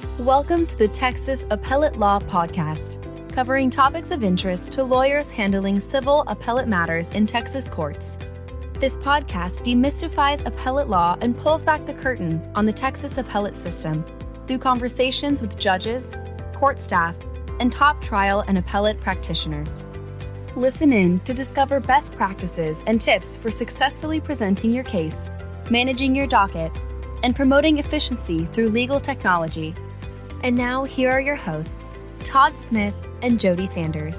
Welcome to the Texas Appellate Law Podcast, covering topics of interest to lawyers handling civil appellate matters in Texas courts. This podcast demystifies appellate law and pulls back the curtain on the Texas appellate system through conversations with judges, court staff, and top trial and appellate practitioners. Listen in to discover best practices and tips for successfully presenting your case, managing your docket, and promoting efficiency through legal technology. And now, here are your hosts, Todd Smith and Jody Sanders.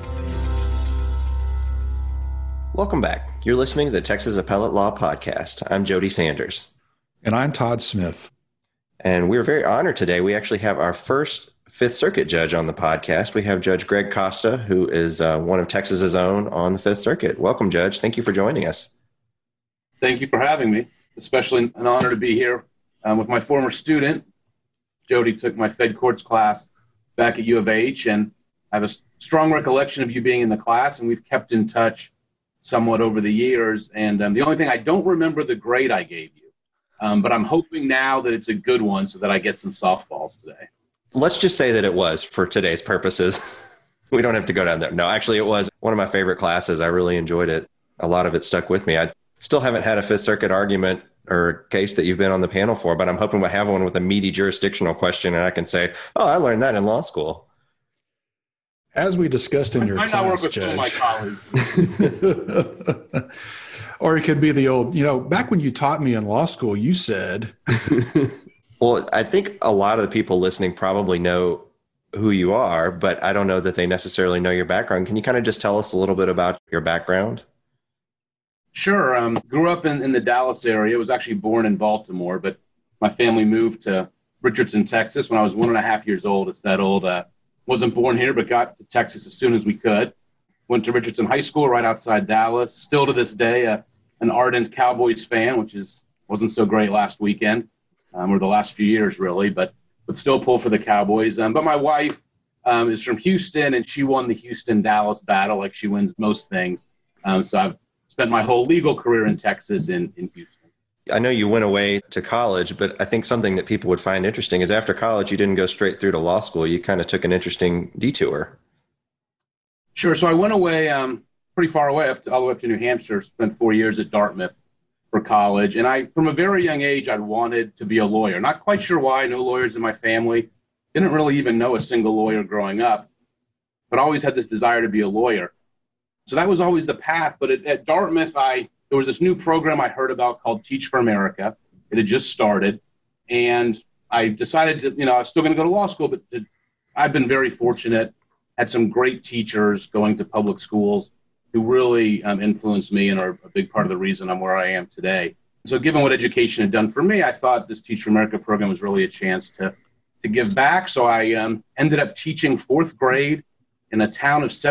Welcome back. You're listening to the Texas Appellate Law Podcast. I'm Jody Sanders. And I'm Todd Smith. And we're very honored today. We actually have our first Fifth Circuit judge on the podcast. We have Judge Greg Costa, who is one of Texas's own on the Fifth Circuit. Welcome, Judge. Thank you for joining us. Thank you for having me. Especially an honor to be here with my former student. Jody took my Fed Courts class back at U of H, and I have a strong recollection of you being in the class, and we've kept in touch somewhat over the years. And the only thing, I don't remember the grade I gave you, but I'm hoping now that it's a good one so that I get some softballs today. Let's just say that it was for today's purposes. We don't have to go down there. No, actually, it was one of my favorite classes. I really enjoyed it. A lot of it stuck with me. I still haven't had a Fifth Circuit argument or case that you've been on the panel for, but I'm hoping we'll have one with a meaty jurisdictional question and I can say, oh, I learned that in law school. As we discussed in your class, I work with Judge. Some of my colleagues. Or it could be the old, back when you taught me in law school, you said. Well, I think a lot of the people listening probably know who you are, but I don't know that they necessarily know your background. Can you kind of just tell us a little bit about your background? Sure. Grew up in the Dallas area. Was actually born in Baltimore, but my family moved to Richardson, Texas when I was 1.5 years old. It's that old. Wasn't born here, but got to Texas as soon as we could. Went to Richardson High School right outside Dallas. Still to this day, an ardent Cowboys fan, which wasn't so great last weekend, or the last few years really, but still pull for the Cowboys. But my wife is from Houston, and she won the Houston-Dallas battle like she wins most things. So I've spent my whole legal career in Texas in Houston. I know you went away to college, but I think something that people would find interesting is after college, you didn't go straight through to law school. You kind of took an interesting detour. Sure. So I went away pretty far away, all the way up to New Hampshire, spent 4 years at Dartmouth for college. And from a very young age, I wanted to be a lawyer. Not quite sure why. No lawyers in my family. Didn't really even know a single lawyer growing up, but always had this desire to be a lawyer. So that was always the path. But at Dartmouth, there was this new program I heard about called Teach for America. It had just started. And I decided to, I was still going to go to law school, but I've been very fortunate, had some great teachers going to public schools who really influenced me and are a big part of the reason I'm where I am today. So given what education had done for me, I thought this Teach for America program was really a chance to give back. So I ended up teaching fourth grade in a town of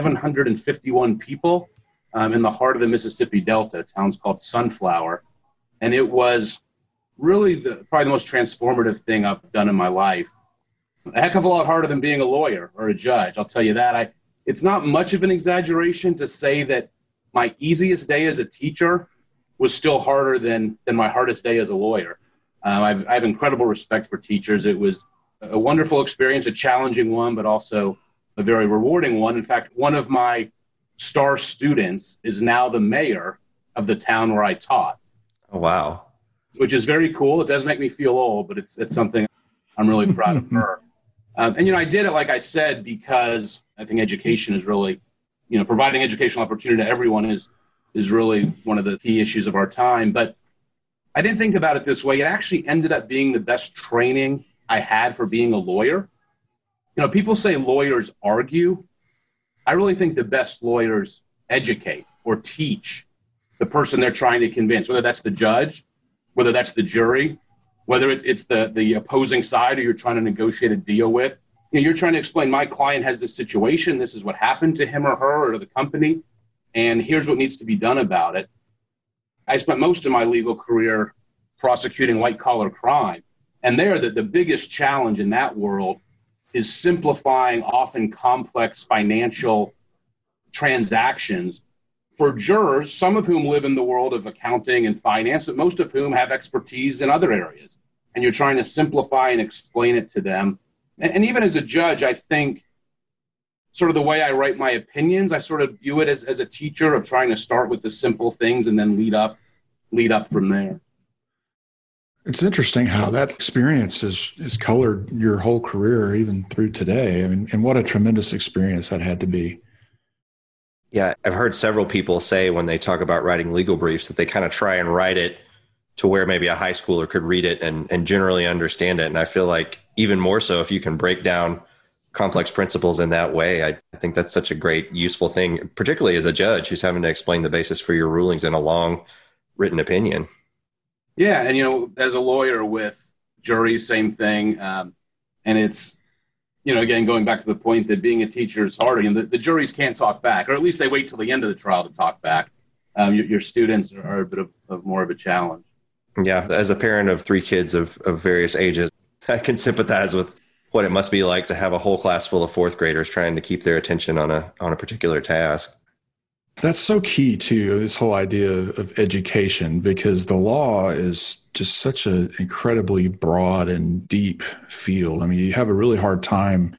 751 people in the heart of the Mississippi Delta. A town's called Sunflower. And it was really probably the most transformative thing I've done in my life. A heck of a lot harder than being a lawyer or a judge, I'll tell you that. It's not much of an exaggeration to say that my easiest day as a teacher was still harder than my hardest day as a lawyer. I have incredible respect for teachers. It was a wonderful experience, a challenging one, but also a very rewarding one. In fact, one of my star students is now the mayor of the town where I taught. Oh, wow. Which is very cool. It does make me feel old, but it's something I'm really proud of her. And I did it, like I said, because I think education is really, providing educational opportunity to everyone is really one of the key issues of our time. But I didn't think about it this way. It actually ended up being the best training I had for being a lawyer. People say lawyers argue. I really think the best lawyers educate or teach the person they're trying to convince, whether that's the judge, whether that's the jury, whether it's the opposing side or you're trying to negotiate a deal with. You're trying to explain, my client has this situation, this is what happened to him or her or the company, and here's what needs to be done about it. I spent most of my legal career prosecuting white-collar crime, and there the biggest challenge in that world is simplifying often complex financial transactions for jurors, some of whom live in the world of accounting and finance, but most of whom have expertise in other areas, and you're trying to simplify and explain it to them. And even as a judge, I think sort of the way I write my opinions, I sort of view it as a teacher of trying to start with the simple things and then lead up from there. It's interesting how that experience has colored your whole career, even through today. I mean, and what a tremendous experience that had to be. Yeah, I've heard several people say when they talk about writing legal briefs that they kind of try and write it to where maybe a high schooler could read it and generally understand it. And I feel like even more so if you can break down complex principles in that way, I think that's such a great, useful thing, particularly as a judge who's having to explain the basis for your rulings in a long written opinion. Yeah, and, as a lawyer with juries, same thing. And it's, again, going back to the point that being a teacher is hard. The juries can't talk back, or at least they wait till the end of the trial to talk back. Your students are a bit of more of a challenge. Yeah, as a parent of 3 kids of various ages, I can sympathize with what it must be like to have a whole class full of 4th graders trying to keep their attention on a particular task. That's so key to this whole idea of education, because the law is just such an incredibly broad and deep field. I mean, you have a really hard time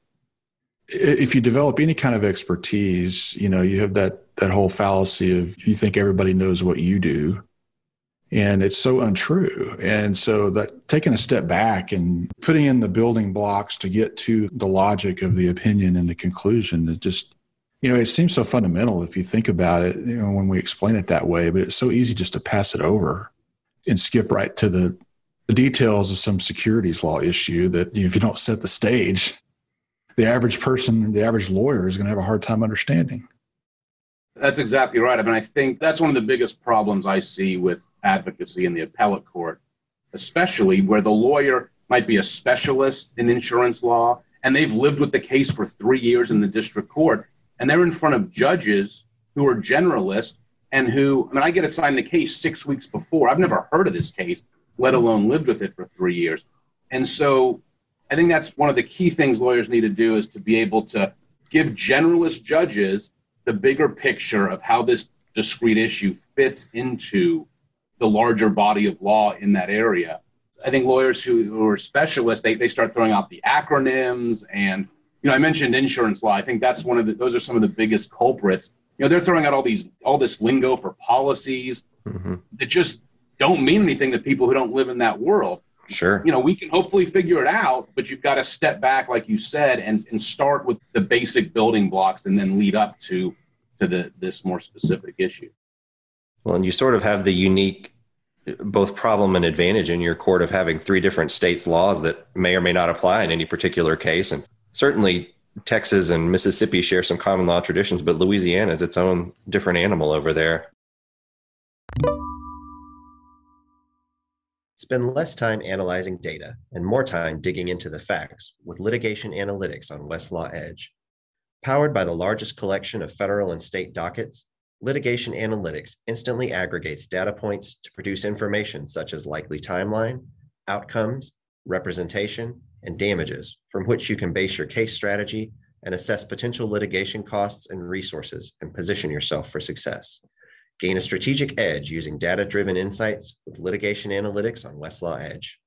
if you develop any kind of expertise. You have that whole fallacy of you think everybody knows what you do. And it's so untrue. And so that taking a step back and putting in the building blocks to get to the logic of the opinion and the conclusion, it just, it seems so fundamental if you think about it, when we explain it that way, but it's so easy just to pass it over and skip right to the details of some securities law issue that if you don't set the stage, the average person, the average lawyer is going to have a hard time understanding. That's exactly right. I mean, I think that's one of the biggest problems I see with advocacy in the appellate court, especially where the lawyer might be a specialist in insurance law and they've lived with the case for 3 years in the district court, and they're in front of judges who are generalists and I get assigned the case 6 weeks before. I've never heard of this case, let alone lived with it for 3 years. And so I think that's one of the key things lawyers need to do, is to be able to give generalist judges the bigger picture of how this discrete issue fits into the larger body of law in that area. I think lawyers who are specialists, they start throwing out the acronyms. And, I mentioned insurance law. I think that's those are some of the biggest culprits. They're throwing out all this lingo for policies that just don't mean anything to people who don't live in that world. Sure. We can hopefully figure it out, but you've got to step back, like you said, and start with the basic building blocks and then lead up to this more specific issue. Well, and you sort of have the unique both problem and advantage in your court of having 3 different states' laws that may or may not apply in any particular case. And certainly Texas and Mississippi share some common law traditions, but Louisiana is its own different animal over there. Spend less time analyzing data and more time digging into the facts with litigation analytics on Westlaw Edge. Powered by the largest collection of federal and state dockets, litigation analytics instantly aggregates data points to produce information such as likely timeline, outcomes, representation, and damages, from which you can base your case strategy and assess potential litigation costs and resources and position yourself for success. Gain a strategic edge using data-driven insights with litigation analytics on Westlaw Edge.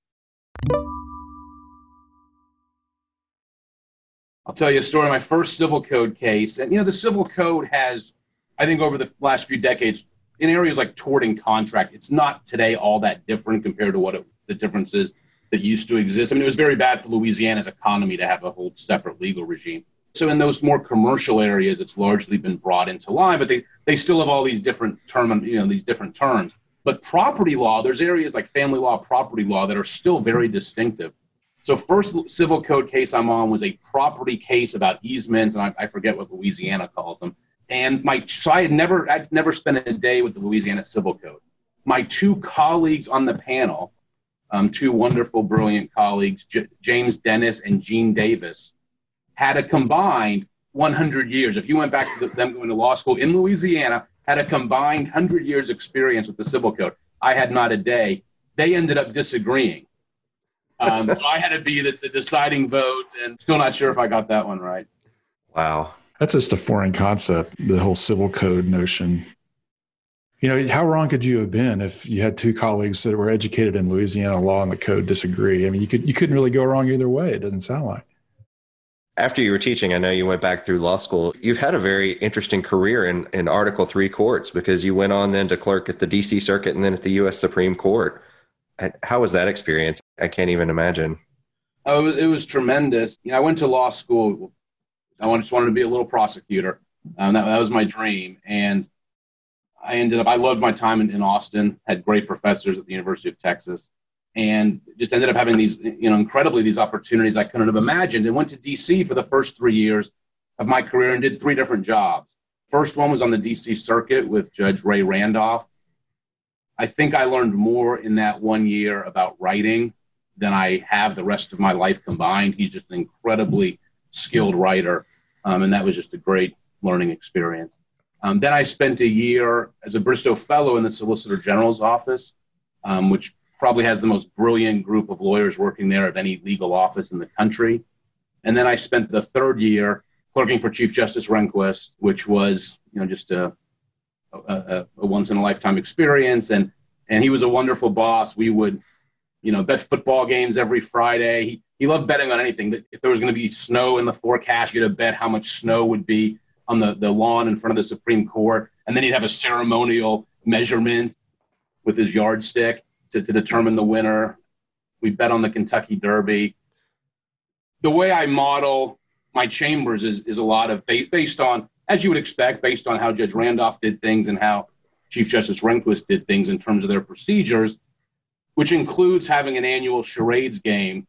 I'll tell you a story. My first civil code case, and the civil code has, I think, over the last few decades, in areas like tort and contract, it's not today all that different compared to what the differences that used to exist. I mean, it was very bad for Louisiana's economy to have a whole separate legal regime. So in those more commercial areas, it's largely been brought into line, but they still have all these different terms. But property law, there's areas like family law, property law that are still very distinctive. So first civil code case I'm on was a property case about easements, and I forget what Louisiana calls them. And I'd never spent a day with the Louisiana Civil Code. My 2 colleagues on the panel, 2 wonderful, brilliant colleagues, James Dennis and Gene Davis, had a combined 100 years. If you went back to them going to law school in Louisiana, had a combined 100 years experience with the Civil Code. I had not a day. They ended up disagreeing. So I had to be the deciding vote, and still not sure if I got that one right. Wow. That's just a foreign concept, the whole civil code notion. How wrong could you have been if you had two colleagues that were educated in Louisiana law and the code disagree? I mean, you couldn't really go wrong either way. It doesn't sound like. After you were teaching, I know you went back through law school. You've had a very interesting career in Article III courts, because you went on then to clerk at the D.C. Circuit and then at the U.S. Supreme Court. How was that experience? I can't even imagine. Oh, it was tremendous. I went to law school. I just wanted to be a little prosecutor. That was my dream. And I loved my time in Austin, had great professors at the University of Texas, and just ended up having these, these opportunities I couldn't have imagined, and went to DC for the first 3 years of my career and did 3 different jobs. First one was on the DC Circuit with Judge Ray Randolph. I think I learned more in that 1 year about writing than I have the rest of my life combined. He's just an incredibly skilled writer, and that was just a great learning experience. Then I spent a year as a Bristow Fellow in the Solicitor General's office, which probably has the most brilliant group of lawyers working there of any legal office in the country. And then I spent the 3rd year clerking for Chief Justice Rehnquist, which was, just a once-in-a-lifetime experience. And he was a wonderful boss. We would, bet football games every Friday. He loved betting on anything. If there was going to be snow in the forecast, you had to bet how much snow would be on the lawn in front of the Supreme Court. And then he'd have a ceremonial measurement with his yardstick to determine the winner. We bet on the Kentucky Derby. The way I model my chambers is a lot of based on, as you would expect, based on how Judge Randolph did things and how Chief Justice Rehnquist did things in terms of their procedures, which includes having an annual charades game.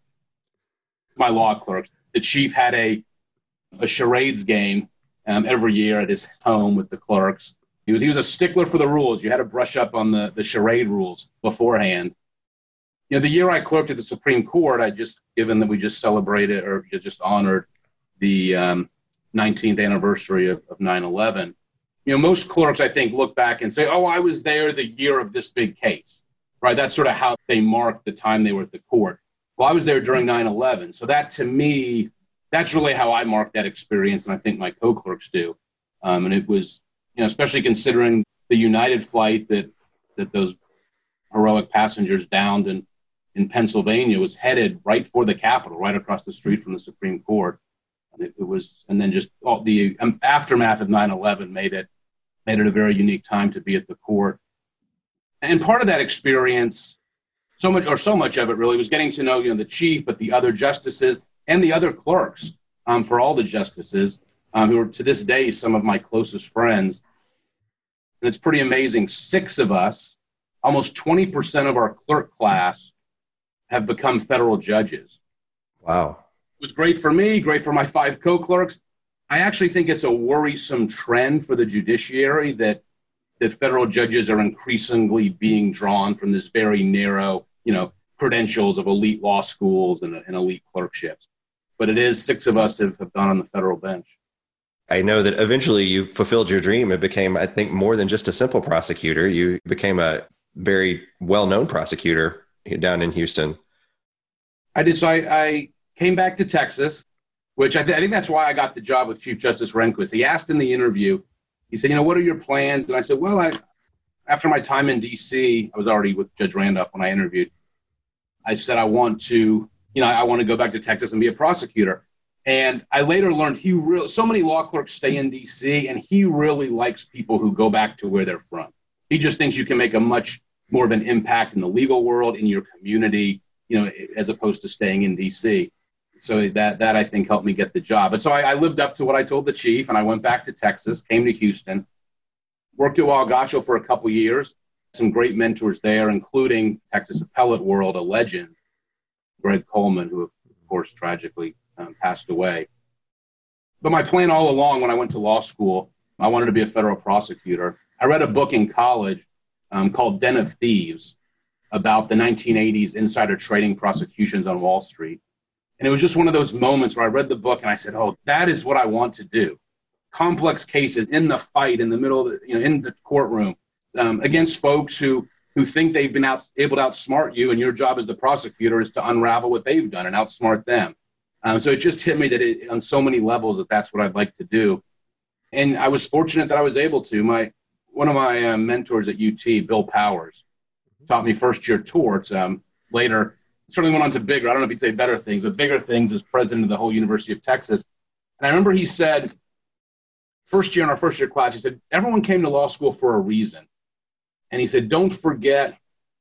My law clerks, the chief had a charades game every year at his home with the clerks. He was a stickler for the rules. You had to brush up on the charade rules beforehand. The year I clerked at the Supreme Court, given that we just celebrated or just honored the 19th anniversary of 9/11, most clerks, I think, look back and say, oh, I was there the year of this big case, right? That's sort of how they mark the time they were at the court. Well, I was there during 9/11. So that, to me, that's really how I mark that experience, and I think my co-clerks do. And it was, especially considering the United flight that those heroic passengers downed in Pennsylvania was headed right for the Capitol, right across the street from the Supreme Court. And it was, and then just all the aftermath of 9/11 made it a very unique time to be at the court. And part of that experience, so much of it really was getting to know, the chief, but the other justices and the other clerks for all the justices who are to this day some of my closest friends. And it's pretty amazing. 6 of us, almost 20% of our clerk class, have become federal judges. Wow. It was great for me, great for my 5 co-clerks. I actually think it's a worrisome trend for the judiciary that federal judges are increasingly being drawn from this very narrow, credentials of elite law schools and elite clerkships. But it is 6 of us have gone on the federal bench. I know that eventually you fulfilled your dream. It became, I think, more than just a simple prosecutor. You became a very well-known prosecutor down in Houston. I did. So I came back to Texas, which I think that's why I got the job with Chief Justice Rehnquist. He asked in the interview, he said, what are your plans? And I said, well, after my time in D.C., I was already with Judge Randolph when I interviewed. I said, I want to go back to Texas and be a prosecutor. And I later learned so many law clerks stay in D.C., and he really likes people who go back to where they're from. He just thinks you can make a much more of an impact in the legal world, in your community, as opposed to staying in D.C. So that I think helped me get the job. But so I lived up to what I told the chief, and I went back to Texas, came to Houston, worked at Walgacho for a couple years, some great mentors there, including Texas appellate world, a legend, Greg Coleman, who of course tragically passed away. But my plan all along when I went to law school, I wanted to be a federal prosecutor. I read a book in college called Den of Thieves about the 1980s insider trading prosecutions on Wall Street. And it was just one of those moments where I read the book and I said, oh, that is what I want to do. Complex cases in the fight, in the middle of in the courtroom, against folks who think they've been able to outsmart you, and your job as the prosecutor is to unravel what they've done and outsmart them. So it just hit me that on so many levels that's what I'd like to do. And I was fortunate that I was able to. one of my mentors at UT, Bill Powers, taught me first-year torts. Later, certainly went on to bigger, I don't know if you'd say better things, but bigger things as president of the whole University of Texas. And I remember he said, first year in our first-year class, he said, everyone came to law school for a reason. And he said, don't forget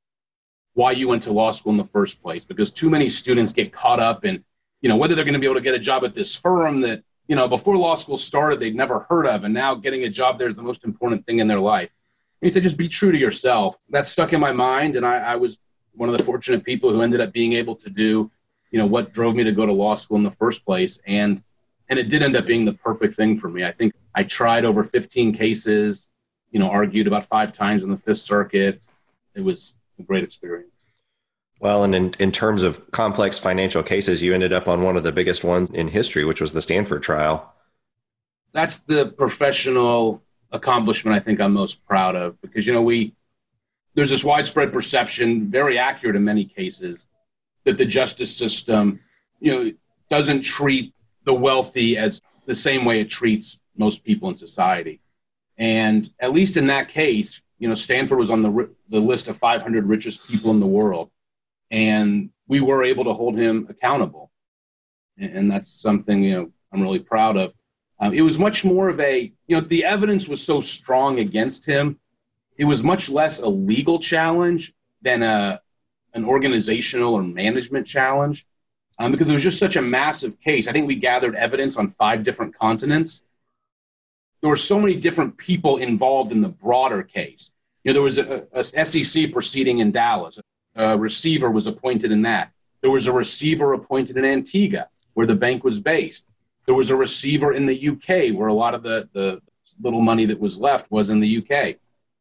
why you went to law school in the first place, because too many students get caught up in, whether they're going to be able to get a job at this firm that, before law school started, they'd never heard of. And now getting a job there is the most important thing in their life. And he said, just be true to yourself. That stuck in my mind. And I was one of the fortunate people who ended up being able to do, what drove me to go to law school in the first place. And it did end up being the perfect thing for me. I think I tried over 15 cases, argued about 5 times in the Fifth Circuit. It was a great experience. Well, and in terms of complex financial cases, you ended up on one of the biggest ones in history, which was the Stanford trial. That's the professional accomplishment I think I'm most proud of, because, there's this widespread perception, very accurate in many cases, that the justice system, doesn't treat the wealthy as the same way it treats most people in society. And at least in that case, Stanford was on the list of 500 richest people in the world. And we were able to hold him accountable. And that's something, I'm really proud of. It was much more of the evidence was so strong against him. It was much less a legal challenge than an organizational or management challenge, because it was just such a massive case. I think we gathered evidence on 5 different continents. There were so many different people involved in the broader case. There was a SEC proceeding in Dallas. A receiver was appointed in that. There was a receiver appointed in Antigua, where the bank was based. There was a receiver in the UK, where a lot of the little money that was left was in the UK.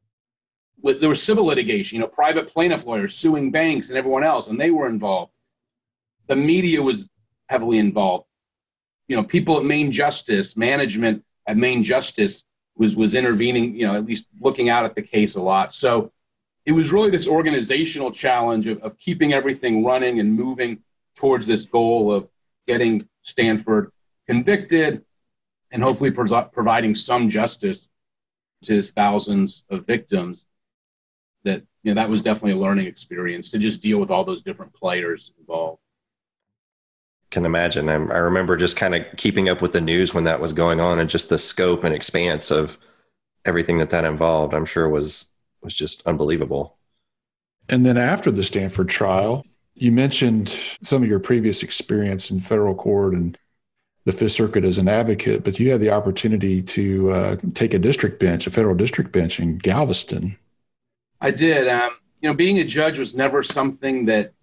There was civil litigation, private plaintiff lawyers suing banks and everyone else, and they were involved. The media was heavily involved. People at Main Justice, management at Main Justice was intervening, at least looking out at the case a lot. So it was really this organizational challenge of keeping everything running and moving towards this goal of getting Stanford convicted and hopefully providing some justice to his thousands of victims. That was definitely a learning experience to just deal with all those different players involved. Can imagine. I remember just kind of keeping up with the news when that was going on, and just the scope and expanse of everything that involved, I'm sure was just unbelievable. And then after the Stanford trial, you mentioned some of your previous experience in federal court and the Fifth Circuit as an advocate, but you had the opportunity to take a federal district bench in Galveston. I did. Being a judge was never something that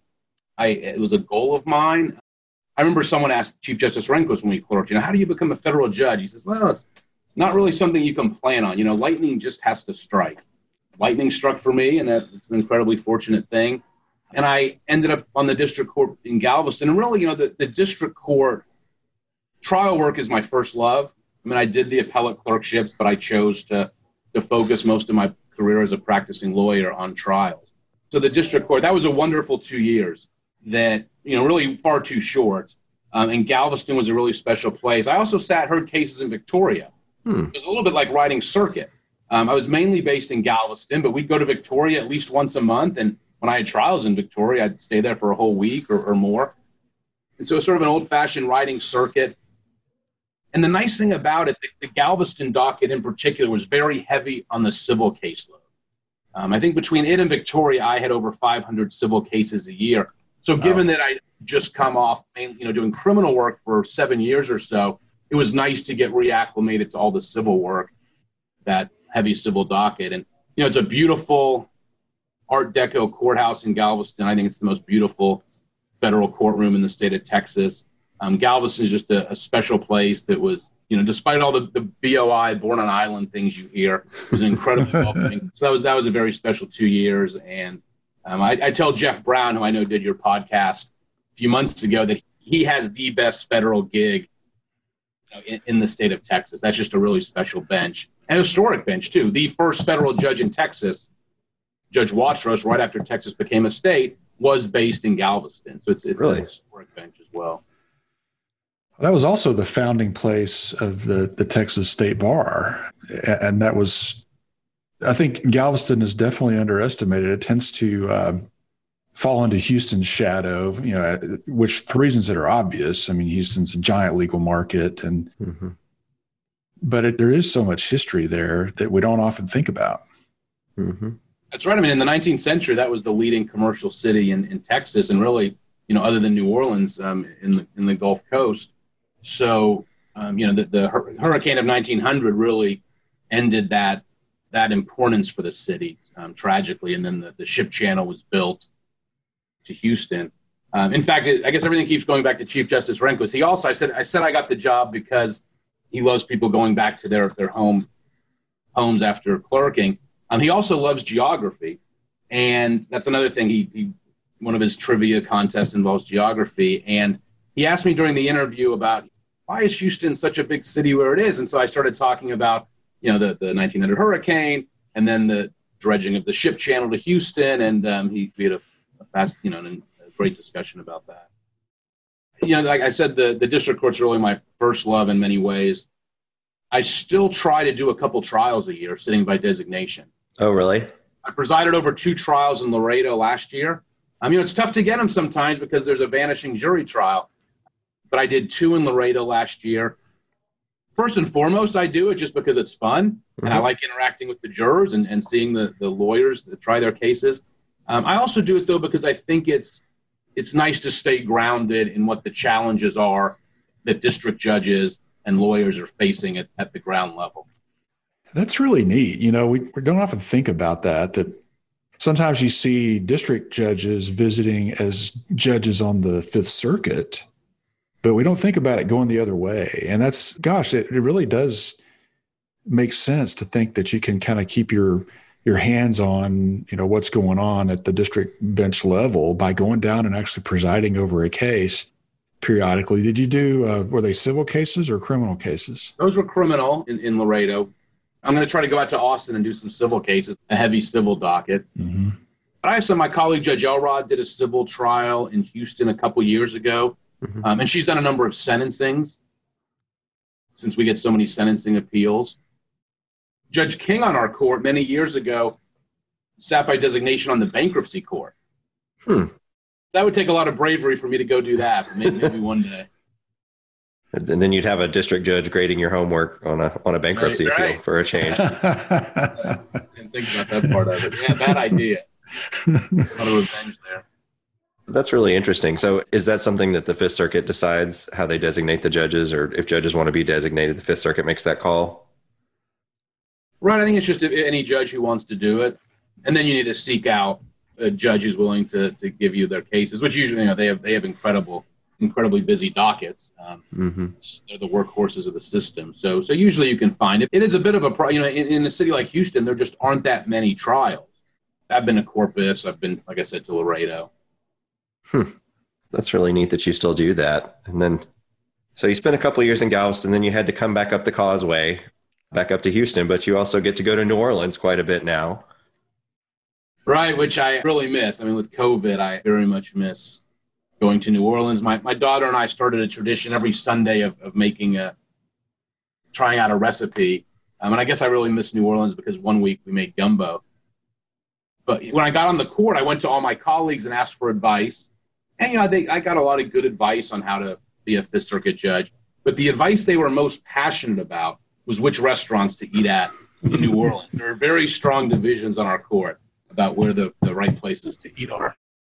it was a goal of mine. I remember someone asked Chief Justice Rehnquist when we clerked, how do you become a federal judge? He says, well, it's not really something you can plan on. Lightning just has to strike. Lightning struck for me, and it's an incredibly fortunate thing. And I ended up on the district court in Galveston. And really, the district court trial work is my first love. I did the appellate clerkships, but I chose to focus most of my career as a practicing lawyer on trials. So the district court, that was a wonderful 2 years that, really far too short. And Galveston was a really special place. I also heard cases in Victoria. It was a little bit like riding circuit. I was mainly based in Galveston, but we'd go to Victoria at least once a month. And when I had trials in Victoria, I'd stay there for a whole week or more. And so it's sort of an old-fashioned riding circuit. And the nice thing about it, the Galveston docket in particular was very heavy on the civil caseload. I think between it and Victoria, I had over 500 civil cases a year. So given that I'd just come off, doing criminal work for 7 years or so, it was nice to get reacclimated to all the civil work, that heavy civil docket. And, it's a beautiful Art Deco courthouse in Galveston. I think it's the most beautiful federal courtroom in the state of Texas. Galveston is just a special place that was, despite all the BOI, Born on Island things you hear, it was incredibly welcoming. So that was a very special 2 years. And I tell Jeff Brown, who I know did your podcast a few months ago, that he has the best federal gig in the state of Texas. That's just a really special bench, and a historic bench too. The first federal judge in Texas, Judge Watrous, right after Texas became a state, was based in Galveston. So it's really a historic bench as well. That was also the founding place of the Texas State Bar, and that was I think Galveston is definitely underestimated. It tends to fall into Houston's shadow, which for reasons that are obvious. I mean, Houston's a giant legal market, but there is so much history there that we don't often think about. Mm-hmm. That's right. I mean, in the 19th century, that was the leading commercial city in Texas, and really, other than New Orleans, in the Gulf Coast. So, the hurricane of 1900 really ended that importance for the city, tragically, and then the ship channel was built to Houston. In fact, I guess everything keeps going back to Chief Justice Rehnquist. He also, I said I got the job because he loves people going back to their homes after clerking. He also loves geography, and that's another thing. He one of his trivia contests involves geography, and he asked me during the interview about why is Houston such a big city where it is, and so I started talking about the 1900 hurricane, and then the dredging of the ship channel to Houston, and he had a fast, and a great discussion about that. Like I said, the district court's really my first love in many ways. I still try to do a couple trials a year, sitting by designation. Oh, really? I presided over 2 trials in Laredo last year. It's tough to get them sometimes because there's a vanishing jury trial, but I did 2 in Laredo last year. First and foremost, I do it just because it's fun, and I like interacting with the jurors and seeing the lawyers that try their cases. I also do it, though, because I think it's nice to stay grounded in what the challenges are that district judges and lawyers are facing at the ground level. That's really neat. We don't often think about that sometimes you see district judges visiting as judges on the Fifth Circuit, but we don't think about it going the other way. And it really does make sense to think that you can kind of keep your hands on, what's going on at the district bench level by going down and actually presiding over a case periodically. Did you do, were they civil cases or criminal cases? Those were criminal in Laredo. I'm going to try to go out to Austin and do some civil cases, a heavy civil docket. Mm-hmm. But my colleague Judge Elrod did a civil trial in Houston a couple years ago, and she's done a number of sentencings since we get so many sentencing appeals. Judge King on our court many years ago sat by designation on the bankruptcy court. That would take a lot of bravery for me to go do that, but maybe one day. And then you'd have a district judge grading your homework on a bankruptcy appeal for a change. I didn't think about that part of it. Yeah, bad idea. A lot of revenge there. That's really interesting. So is that something that the Fifth Circuit decides how they designate the judges, or if judges want to be designated, the Fifth Circuit makes that call? Right. I think it's just any judge who wants to do it. And then you need to seek out a judge who's willing to give you their cases, which usually, they have incredibly busy dockets. They're the workhorses of the system. So usually you can find it. It is a bit of a, in a city like Houston, there just aren't that many trials. I've been to Corpus. I've been, like I said, to Laredo. That's really neat that you still do that. And then, so you spent a couple of years in Galveston, then you had to come back up the Causeway, back up to Houston, but you also get to go to New Orleans quite a bit now. Right, which I really miss. With COVID, I very much miss going to New Orleans. My daughter and I started a tradition every Sunday of trying out a recipe. And I guess I really miss New Orleans because one week we made gumbo. But when I got on the court, I went to all my colleagues and asked for advice. And, I got a lot of good advice on how to be a Fifth Circuit judge. But the advice they were most passionate about was which restaurants to eat at in New Orleans. There are very strong divisions on our court about where the right places to eat are.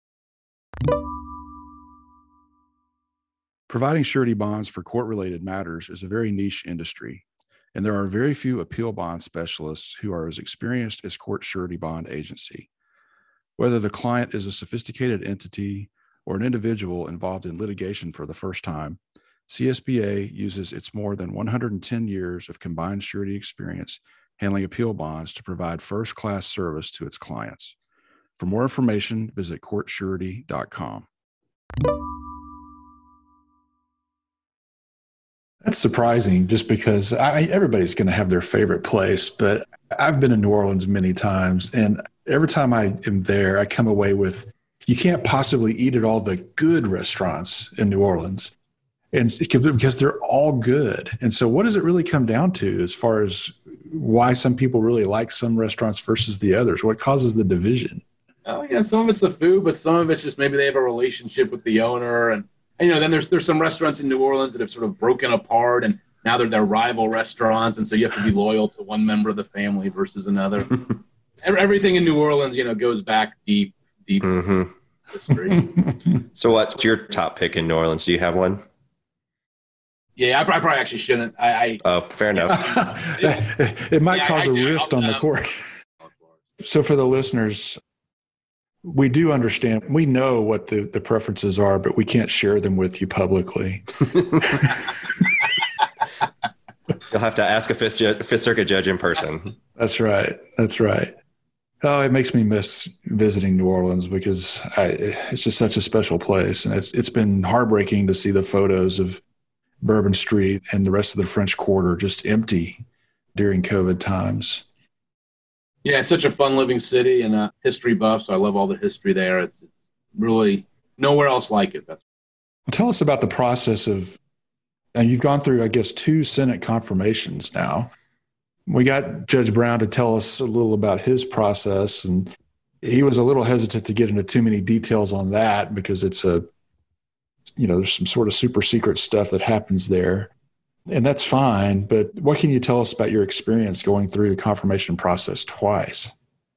Providing surety bonds for court-related matters is a very niche industry, and there are very few appeal bond specialists who are as experienced as Court Surety Bond Agency. Whether the client is a sophisticated entity or an individual involved in litigation for the first time, CSBA uses its more than 110 years of combined surety experience handling appeal bonds to provide first-class service to its clients. For more information, visit courtsurety.com. That's surprising just because everybody's going to have their favorite place, but I've been in New Orleans many times, and every time I am there, I come away with, you can't possibly eat at all the good restaurants in New Orleans, and because they're all good. And so what does it really come down to as far as why some people really like some restaurants versus the others? What causes the division? Some of it's the food, but some of it's just maybe they have a relationship with the owner. And then there's some restaurants in New Orleans that have sort of broken apart, and now they're rival restaurants. And so you have to be loyal to one member of the family versus another. Everything in New Orleans, goes back deep history. So what's your top pick in New Orleans? Do you have one? Yeah, I probably actually shouldn't. Fair enough. It might cause a rift on the court. So for the listeners, we do understand. We know what the preferences are, but we can't share them with you publicly. You'll have to ask a Fifth Circuit judge in person. That's right. Oh, it makes me miss visiting New Orleans because it's just such a special place. And it's been heartbreaking to see the photos of Bourbon Street and the rest of the French Quarter just empty during COVID times. Yeah, it's such a fun-living city and a history buff, so I love all the history there. It's really nowhere else like it. Tell us about the process of, and you've gone through, I guess, 2 Senate confirmations now. We got Judge Brown to tell us a little about his process, and he was a little hesitant to get into too many details on that because it's there's some sort of super secret stuff that happens there, and that's fine. But what can you tell us about your experience going through the confirmation process twice?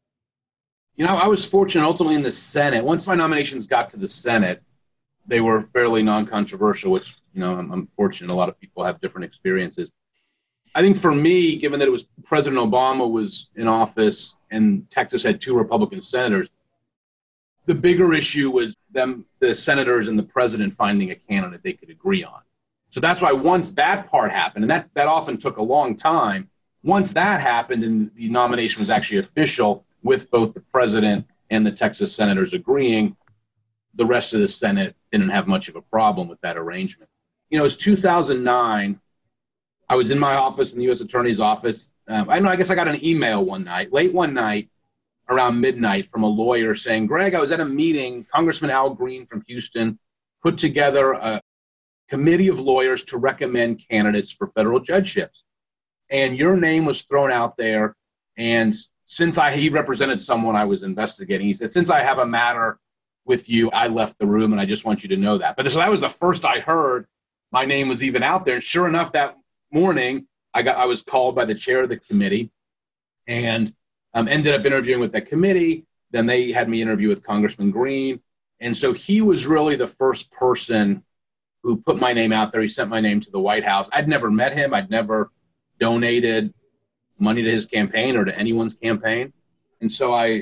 I was fortunate ultimately in the Senate. Once my nominations got to the Senate, they were fairly non-controversial, which, I'm fortunate. A lot of people have different experiences. I think for me, given that it was President Obama was in office and Texas had 2 Republican senators, the bigger issue was the senators and the president finding a candidate they could agree on. So that's why once that part happened, and that often took a long time, once that happened and the nomination was actually official with both the president and the Texas senators agreeing, the rest of the Senate didn't have much of a problem with that arrangement. It was 2009. I was in my office in the U.S. Attorney's office. I guess I got an email late one night, around midnight, from a lawyer saying, Greg, I was at a meeting. Congressman Al Green from Houston put together a committee of lawyers to recommend candidates for federal judgeships. And your name was thrown out there. And since he represented someone I was investigating, he said, since I have a matter with you, I left the room, and I just want you to know that. But so that was the first I heard my name was even out there. And sure enough, that morning, I was called by the chair of the committee and ended up interviewing with the committee. Then they had me interview with Congressman Green. And so he was really the first person who put my name out there. He sent my name to the White House. I'd never met him. I'd never donated money to his campaign or to anyone's campaign. And so I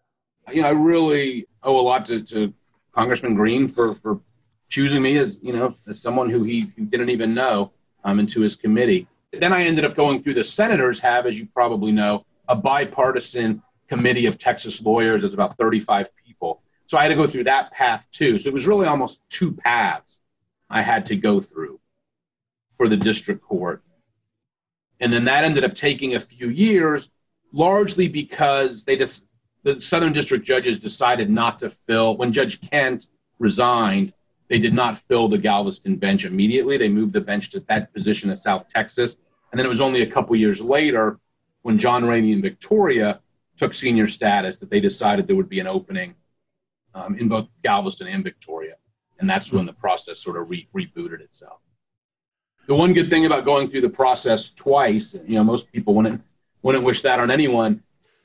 really owe a lot to Congressman Green for choosing me as someone who he didn't even know into his committee. Then I ended up going through the senators have, as you probably know, a bipartisan committee of Texas lawyers. It's about 35 people. So I had to go through that path too. So it was really almost 2 paths I had to go through for the district court. And then that ended up taking a few years, largely because the Southern District judges decided not to fill, when Judge Kent resigned, they did not fill the Galveston bench immediately. They moved the bench to that position in South Texas. And then it was only a couple years later when John Rainey and Victoria took senior status that they decided there would be an opening in both Galveston and Victoria. And that's when the process sort of rebooted itself. The one good thing about going through the process twice, most people wouldn't wish that on anyone.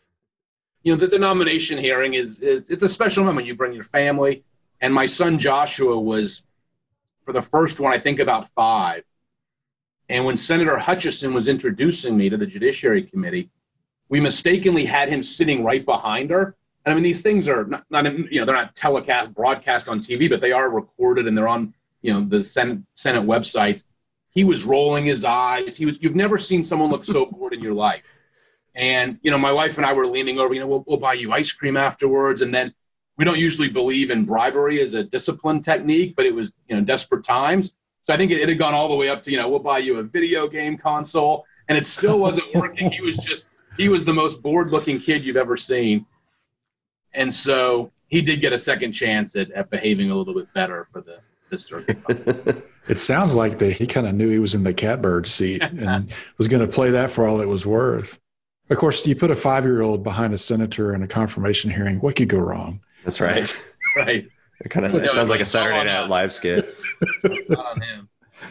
The nomination hearing it's a special moment. You bring your family. And my son Joshua was, for the first one, I think about 5. And when Senator Hutchison was introducing me to the Judiciary Committee, we mistakenly had him sitting right behind her. And I mean, these things are not they're not broadcast on TV, but they are recorded and they're on, the Senate website. He was rolling his eyes. You've never seen someone look so bored in your life. And, my wife and I were leaning over, we'll buy you ice cream afterwards. And then we don't usually believe in bribery as a discipline technique, but it was, desperate times. So I think it had gone all the way up to, we'll buy you a video game console, and it still wasn't working. He was the most bored looking kid you've ever seen. And so he did get a second chance at behaving a little bit better for Fifth Circuit. It sounds like that he kind of knew he was in the catbird seat and was going to play that for all it was worth. Of course, you put a 5-year-old behind a senator in a confirmation hearing, what could go wrong? That's right. Right. It kind of sounds like a Saturday Night Live skit. Not on him.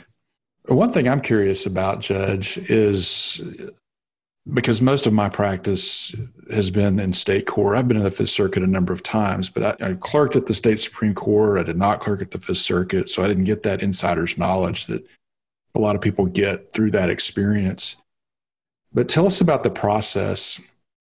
One thing I'm curious about, Judge, is because most of my practice has been in state court. I've been in the Fifth Circuit a number of times, but I clerked at the state Supreme Court. I did not clerk at the Fifth Circuit, so I didn't get that insider's knowledge that a lot of people get through that experience. But tell us about the process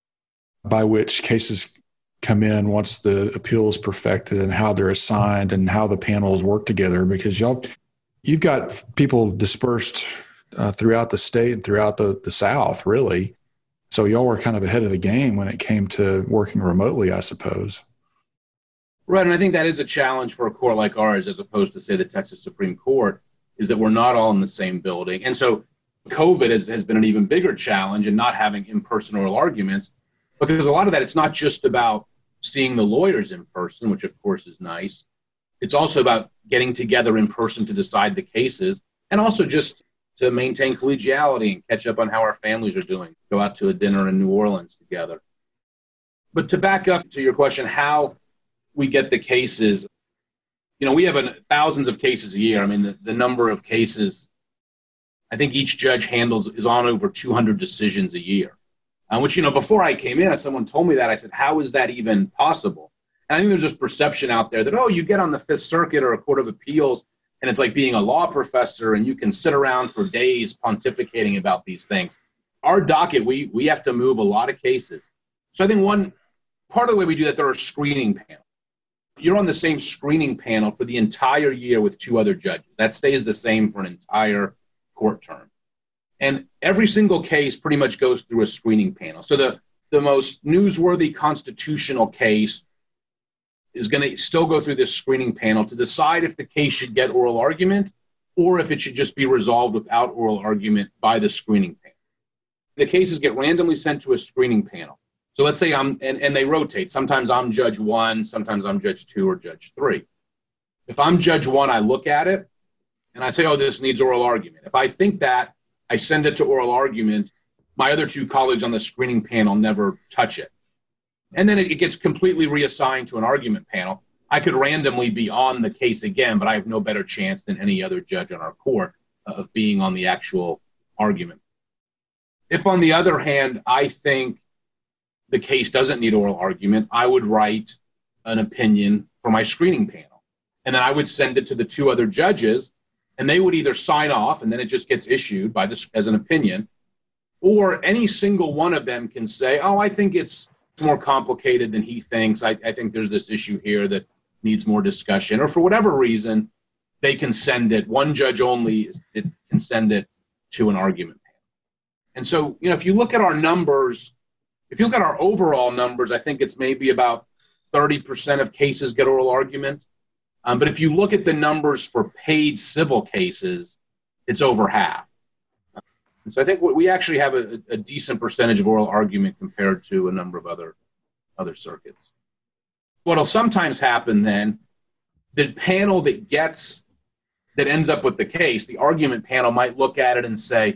by which cases come in once the appeal is perfected and how they're assigned and how the panels work together, because you've got people dispersed throughout the state and throughout the South, really. So y'all were kind of ahead of the game when it came to working remotely, I suppose. Right, and I think that is a challenge for a court like ours, as opposed to, say, the Texas Supreme Court, is that we're not all in the same building. And so COVID has been an even bigger challenge in not having in-person oral arguments, because a lot of that, it's not just about seeing the lawyers in person, which of course is nice. It's also about getting together in person to decide the cases, and also just to maintain collegiality and catch up on how our families are doing, go out to a dinner in New Orleans together. But to back up to your question, how we get the cases, we have thousands of cases a year. I mean, the number of cases, I think each judge handles is on over 200 decisions a year, which, before I came in, someone told me that, I said, how is that even possible? And I think there's this perception out there that, you get on the Fifth Circuit or a court of appeals, and it's like being a law professor, and you can sit around for days pontificating about these things. Our docket, we have to move a lot of cases. So I think one part of the way we do that, there are screening panels. You're on the same screening panel for the entire year with 2 other judges. That stays the same for an entire court term. And every single case pretty much goes through a screening panel. So the most newsworthy constitutional case is going to still go through this screening panel to decide if the case should get oral argument or if it should just be resolved without oral argument by the screening panel. The cases get randomly sent to a screening panel. So let's say and they rotate. Sometimes I'm Judge 1, sometimes I'm Judge 2 or Judge 3. If I'm Judge 1, I look at it and I say, this needs oral argument. If I think that, I send it to oral argument. My other 2 colleagues on the screening panel never touch it. And then it gets completely reassigned to an argument panel. I could randomly be on the case again, but I have no better chance than any other judge on our court of being on the actual argument. If, on the other hand, I think the case doesn't need oral argument, I would write an opinion for my screening panel. And then I would send it to the 2 other judges, and they would either sign off, and then it just gets issued as an opinion, or any single one of them can say, I think it's more complicated than he thinks. I think there's this issue here that needs more discussion, or for whatever reason, they can send it. One judge only can send it to an argument panel. And so, if you look at our numbers, if you look at our overall numbers, I think it's maybe about 30% of cases get oral argument. But if you look at the numbers for paid civil cases, it's over half. So I think we actually have a decent percentage of oral argument compared to a number of other circuits. What'll sometimes happen then, the panel that ends up with the case, the argument panel might look at it and say,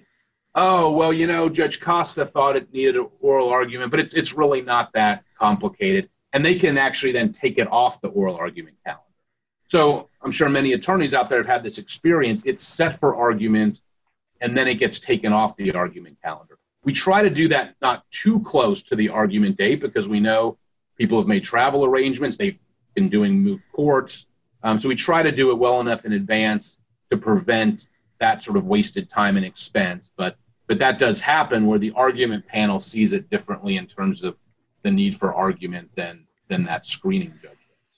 Judge Costa thought it needed an oral argument, but it's really not that complicated. And they can actually then take it off the oral argument calendar. So I'm sure many attorneys out there have had this experience. It's set for argument, and then it gets taken off the argument calendar. We try to do that not too close to the argument date because we know people have made travel arrangements. They've been doing moot courts. So we try to do it well enough in advance to prevent that sort of wasted time and expense. But that does happen where the argument panel sees it differently in terms of the need for argument than that screening judge.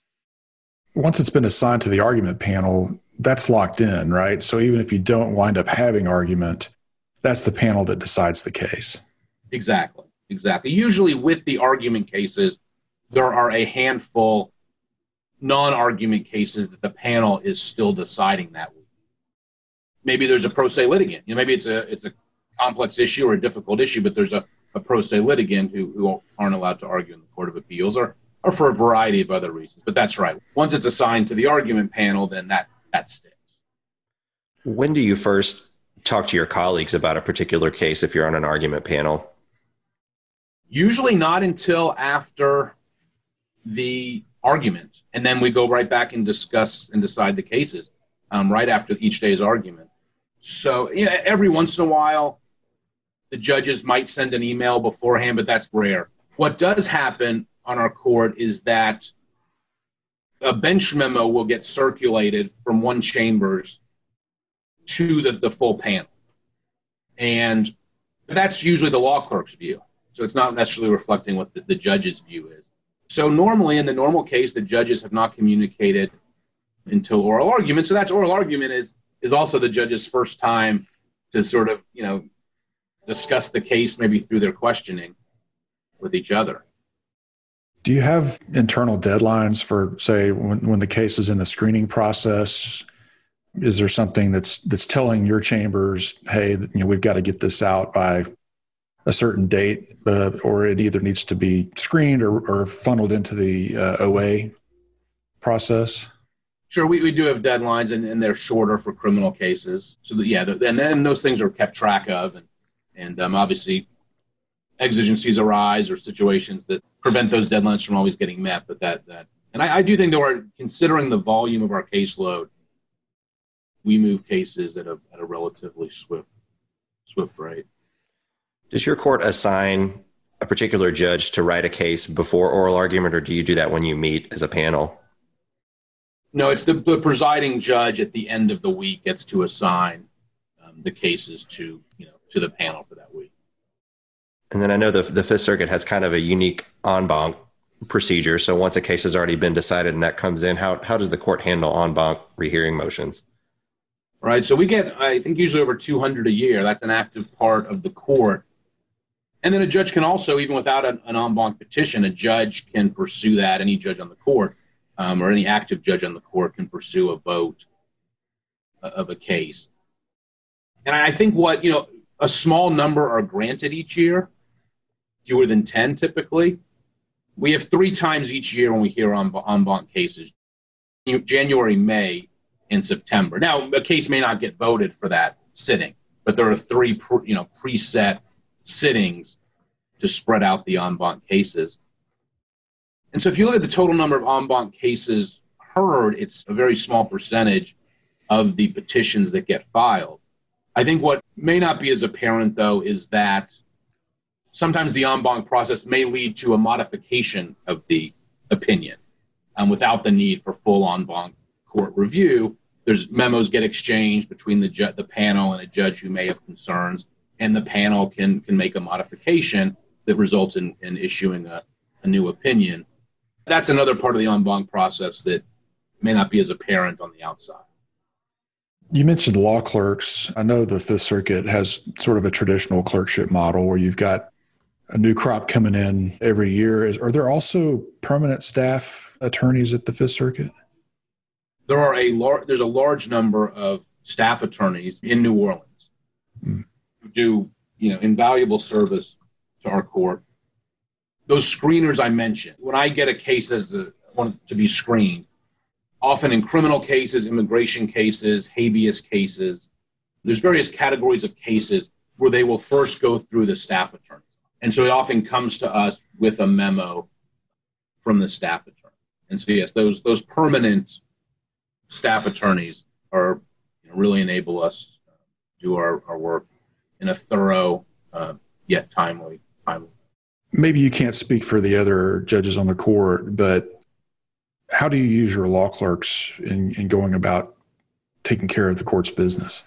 Once it's been assigned to the argument panel, that's locked in, right? So even if you don't wind up having argument, that's the panel that decides the case. Exactly. Usually with the argument cases, there are a handful non-argument cases that the panel is still deciding that week. Maybe there's a pro se litigant. Maybe it's a complex issue or a difficult issue, but there's a pro se litigant who aren't allowed to argue in the Court of Appeals or for a variety of other reasons. But that's right. Once it's assigned to the argument panel, then that that sticks. When do you first talk to your colleagues about a particular case if you're on an argument panel? Usually not until after the argument. And then we go right back and discuss and decide the cases right after each day's argument. So yeah, every once in a while, the judges might send an email beforehand, but that's rare. What does happen on our court is that a bench memo will get circulated from one chambers to the full panel. And that's usually the law clerk's view. So it's not necessarily reflecting what the judge's view is. So normally, in the normal case, the judges have not communicated until oral argument. So that's oral argument is also the judge's first time to sort of, discuss the case maybe through their questioning with each other. Do you have internal deadlines for, say, when the case is in the screening process? Is there something that's telling your chambers, hey, we've got to get this out by a certain date, or it either needs to be screened or funneled into the OA process? Sure, we do have deadlines, and they're shorter for criminal cases. So and then those things are kept track of, and obviously exigencies arise or situations that prevent those deadlines from always getting met. But and I do think that we're considering the volume of our caseload. We move cases at a relatively swift rate. Does your court assign a particular judge to write a case before oral argument, or do you do that when you meet as a panel? No, it's the presiding judge at the end of the week gets to assign the cases to the panel for that week. And then I know the Fifth Circuit has kind of a unique en banc procedure. So once a case has already been decided and that comes in, how does the court handle en banc rehearing motions? Right. So we get, I think, usually over 200 a year. That's an active part of the court. And then a judge can also, even without an en banc petition, a judge can pursue that. Any judge on the court or any active judge on the court can pursue a vote of a case. And I think a small number are granted each year, fewer than 10 typically. We have 3 times each year when we hear en banc cases, January, May, and September. Now, a case may not get voted for that sitting, but there are 3 preset sittings to spread out the en banc cases. And so if you look at the total number of en banc cases heard, it's a very small percentage of the petitions that get filed. I think what may not be as apparent, though, is that sometimes the en banc process may lead to a modification of the opinion without the need for full en banc court review. There's memos get exchanged between the panel and a judge who may have concerns, and the panel can make a modification that results in issuing a new opinion. That's another part of the en banc process that may not be as apparent on the outside. You mentioned law clerks. I know the Fifth Circuit has sort of a traditional clerkship model where you've got a new crop coming in every year. Are there also permanent staff attorneys at the Fifth Circuit? There's a large number of staff attorneys in New Orleans who do invaluable service to our court. Those screeners I mentioned, when I get a case want to be screened, often in criminal cases, immigration cases, habeas cases, there's various categories of cases where they will first go through the staff attorney. And so it often comes to us with a memo from the staff attorney. And so yes, those permanent staff attorneys are really enable us to do our work in a thorough yet timely. Maybe you can't speak for the other judges on the court, but how do you use your law clerks in going about taking care of the court's business?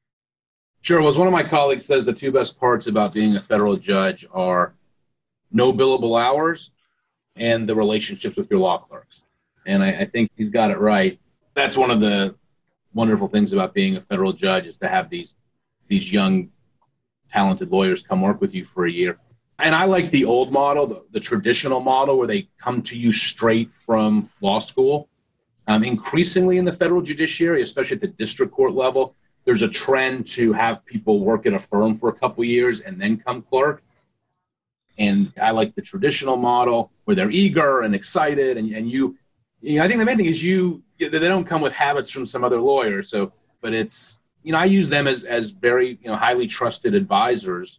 Sure. Well, as one of my colleagues says, the 2 best parts about being a federal judge are no billable hours and the relationships with your law clerks. And I think he's got it right. That's one of the wonderful things about being a federal judge is to have these young, talented lawyers come work with you for a year. And I like the old model, the traditional model where they come to you straight from law school. Increasingly in the federal judiciary, especially at the district court level, there's a trend to have people work at a firm for a couple years and then come clerk. And I like the traditional model where they're eager and excited, and you I think the main thing is they don't come with habits from some other lawyer. So, but it's, I use them as very, highly trusted advisors.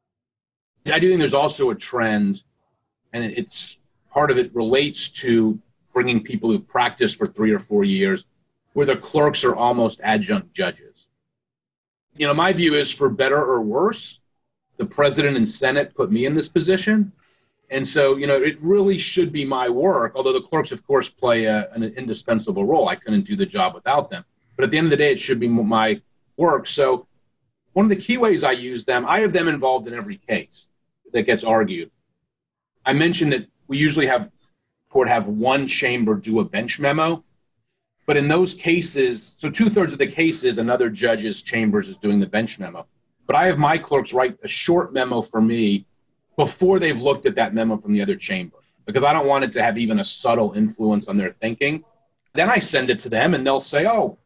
I do think there's also a trend, and it's part of it relates to bringing people who've practiced for 3 or 4 years, where the clerks are almost adjunct judges. My view is, for better or worse, the president and Senate put me in this position. And so, it really should be my work, although the clerks, of course, play an indispensable role. I couldn't do the job without them. But at the end of the day, it should be my work. So one of the key ways I use them, I have them involved in every case that gets argued. I mentioned that we usually have one chamber do a bench memo. But in those cases, so 2/3 of the cases, another judge's chambers is doing the bench memo. But I have my clerks write a short memo for me before they've looked at that memo from the other chamber, because I don't want it to have even a subtle influence on their thinking. Then I send it to them and they'll say, oh,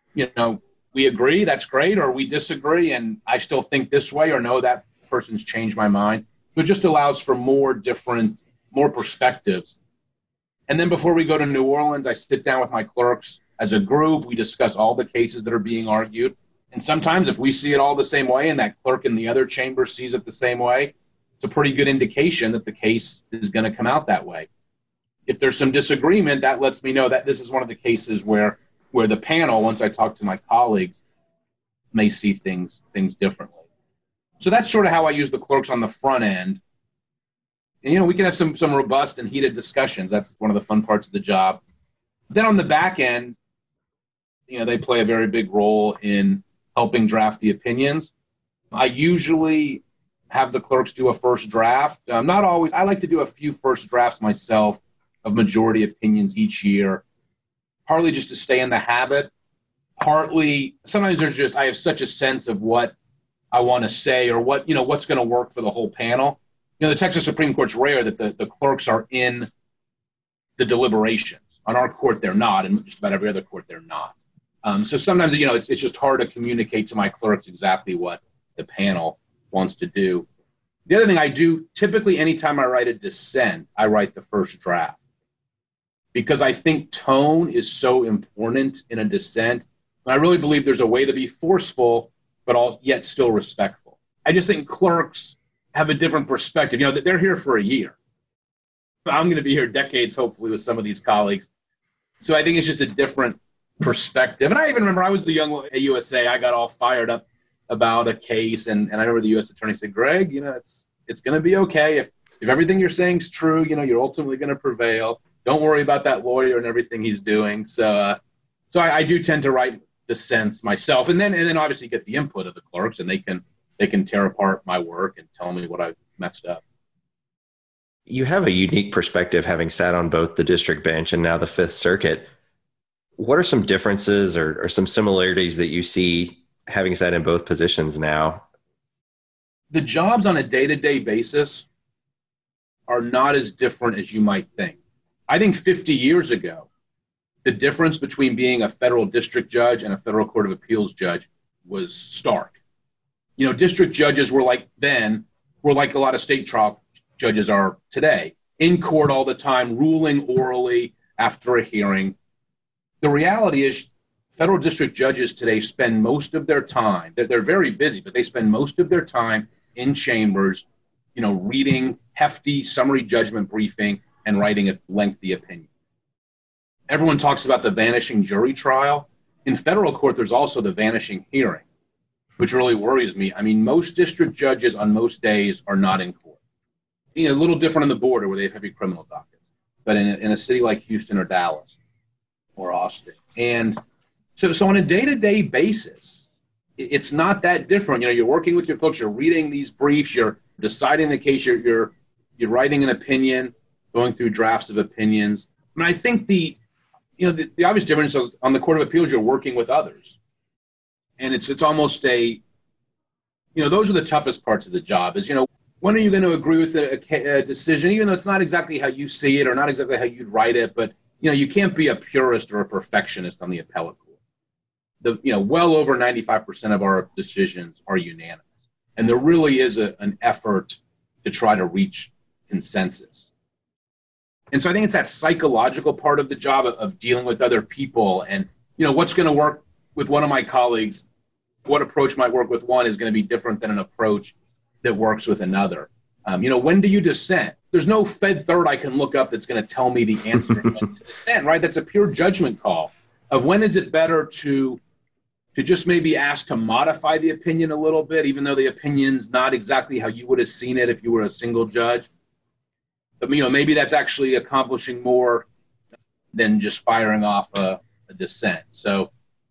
we agree, that's great, or we disagree and I still think this way, or no, that person's changed my mind. So it just allows for more perspectives. And then before we go to New Orleans, I sit down with my clerks as a group. We discuss all the cases that are being argued. And sometimes if we see it all the same way and that clerk in the other chamber sees it the same way, it's a pretty good indication that the case is going to come out that way. If there's some disagreement, that lets me know that this is one of the cases where the panel, once I talk to my colleagues, may see things differently. So that's sort of how I use the clerks on the front end. And, we can have some robust and heated discussions. That's one of the fun parts of the job. Then on the back end, they play a very big role in helping draft the opinions. I usually have the clerks do a first draft. Not always. I like to do a few first drafts myself of majority opinions each year, partly just to stay in the habit, partly sometimes I have such a sense of what I want to say or what's going to work for the whole panel. The Texas Supreme Court's rare that the clerks are in the deliberations. On our court, they're not, and just about every other court, they're not. So sometimes, it's just hard to communicate to my clerks exactly what the panel wants to do. The other thing I do, typically anytime I write a dissent, I write the first draft, because I think tone is so important in a dissent. And I really believe there's a way to be forceful, but yet still respectful. I just think clerks have a different perspective. They're here for a year. I'm going to be here decades, hopefully, with some of these colleagues. So I think it's just a different perspective. And I even remember I was the young at USA. I got all fired up about a case, and I remember the U.S. attorney said, Greg, it's going to be okay. If everything you're saying is true, you're ultimately going to prevail. Don't worry about that lawyer and everything he's doing. So I do tend to write dissents myself, and then obviously get the input of the clerks, and they can tear apart my work and tell me what I've messed up. You have a unique perspective, having sat on both the district bench and now the Fifth Circuit. What are some differences or some similarities that you see having sat in both positions now? The jobs on a day-to-day basis are not as different as you might think. I think 50 years ago, the difference between being a federal district judge and a federal court of appeals judge was stark. District judges were like a lot of state trial judges are today, in court all the time, ruling orally after a hearing. The reality is federal district judges today spend most of their time, they're very busy, but they spend most of their time in chambers, reading hefty summary judgment briefing and writing a lengthy opinion. Everyone talks about the vanishing jury trial. In federal court, there's also the vanishing hearing, which really worries me. I mean, most district judges on most days are not in court. A little different on the border where they have heavy criminal dockets, but in a city like Houston or Dallas or Austin. And so on a day-to-day basis, it's not that different. You're working with your clerks, you're reading these briefs, you're deciding the case, you're writing an opinion, going through drafts of opinions. And I think the obvious difference is on the Court of Appeals, you're working with others. And it's almost those are the toughest parts of the job is, when are you going to agree with a decision, even though it's not exactly how you see it or not exactly how you'd write it, but, you can't be a purist or a perfectionist on the appellate court. Well over 95% of our decisions are unanimous. And there really is an effort to try to reach consensus. And so I think it's that psychological part of the job of dealing with other people and, what's going to work with one of my colleagues, what approach might work with one is going to be different than an approach that works with another. When do you dissent? There's no Fed third I can look up that's going to tell me the answer when to dissent, right? That's a pure judgment call of when is it better to just maybe ask to modify the opinion a little bit, even though the opinion's not exactly how you would have seen it if you were a single judge. But, maybe that's actually accomplishing more than just firing off a dissent. So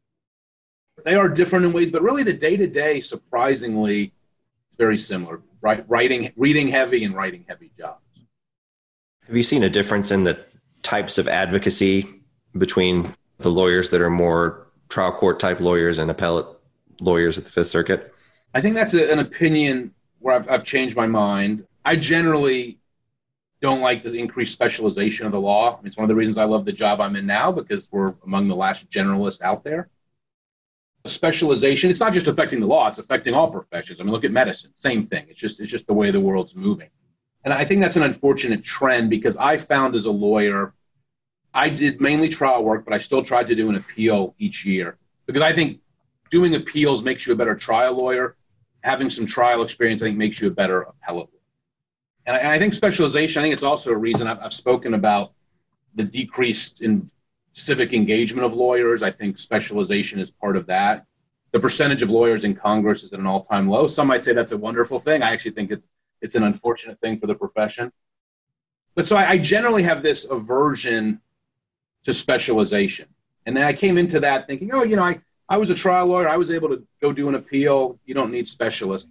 they are different in ways, but really the day-to-day, surprisingly, is very similar, right? Reading heavy and writing heavy jobs. Have you seen a difference in the types of advocacy between the lawyers that are more trial court type lawyers and appellate lawyers at the Fifth Circuit? I think that's an opinion where I've changed my mind. I generally don't like the increased specialization of the law. It's one of the reasons I love the job I'm in now, because we're among the last generalists out there. Specialization, it's not just affecting the law, it's affecting all professions. I mean, look at medicine, same thing. It's just the way the world's moving. And I think that's an unfortunate trend, because I found as a lawyer, I did mainly trial work, but I still tried to do an appeal each year, because I think doing appeals makes you a better trial lawyer. Having some trial experience, I think, makes you a better appellate lawyer. And I think specialization, I think it's also a reason I've spoken about the decreased in civic engagement of lawyers. I think specialization is part of that. The percentage of lawyers in Congress is at an all-time low. Some might say that's a wonderful thing. I actually think it's an unfortunate thing for the profession. But so I generally have this aversion to specialization. And then I came into that thinking, I was a trial lawyer. I was able to go do an appeal. You don't need specialists.